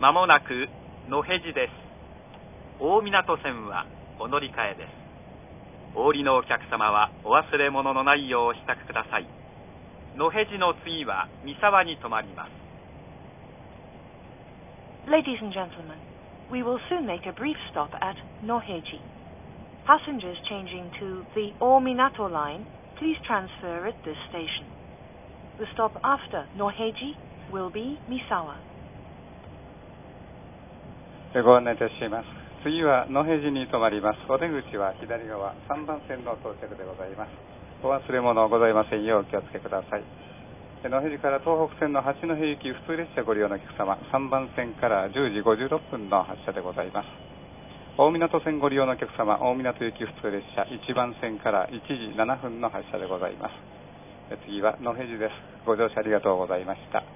まもなく野辺地です。大湊線はお乗り換えです。お降りのお客様はお忘れ物のないようお支度ください。野辺地の次は三沢に停まります。 Ladies and gentlemen, we will soon make a brief stop at Noheji. Passengers changing to the Ominato line, please transfer at this station. The stop after Noheji will be Misawa. ご案内いたします。次は野辺地に停まります。お出口は左側3番線の到着でございます。お忘れ物ございませんようお気をつけください。野辺地から東北線の八戸行き普通列車ご利用のお客様、3番線から10時56分の発車でございます。大湊線ご利用のお客様、大湊行き普通列車1番線から1時7分の発車でございます。次は野辺地です。ご乗車ありがとうございました。